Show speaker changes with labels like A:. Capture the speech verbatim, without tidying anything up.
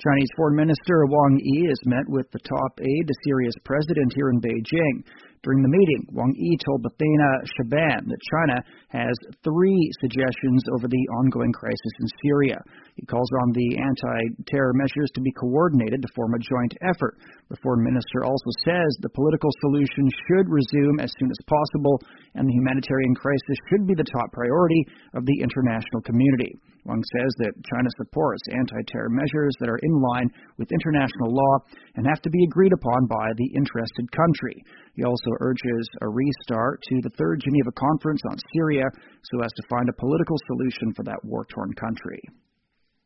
A: Chinese Foreign Minister Wang Yi has met with the top aide to Syria's president here in Beijing. During the meeting, Wang Yi told Athena Shaban that China has three suggestions over the ongoing crisis in Syria. He calls on the anti-terror measures to be coordinated to form a joint effort. The foreign minister also says the political solution should resume as soon as possible, and the humanitarian crisis should be the top priority of the international community. Wang says that China supports anti-terror measures that are in line with international law and have to be agreed upon by the interested country. He also urges a restart to the Third Geneva Conference on Syria so as to find a political solution for that war-torn country.